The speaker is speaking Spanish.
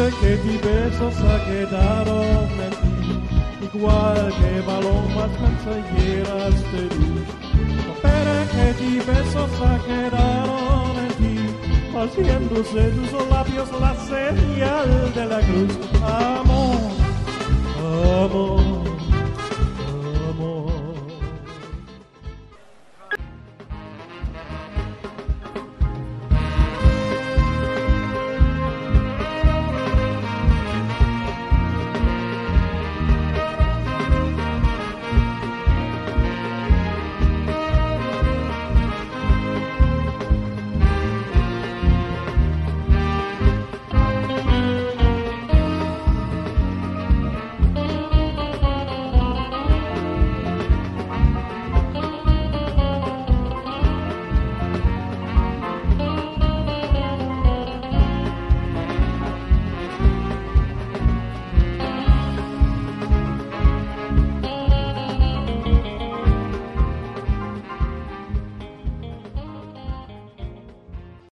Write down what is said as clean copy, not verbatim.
que tus besos se quedaron en ti, igual que palomas mensajeras de luz. Pero que tus besos se quedaron en ti, haciéndose tus labios la señal de la cruz. Amor, amor.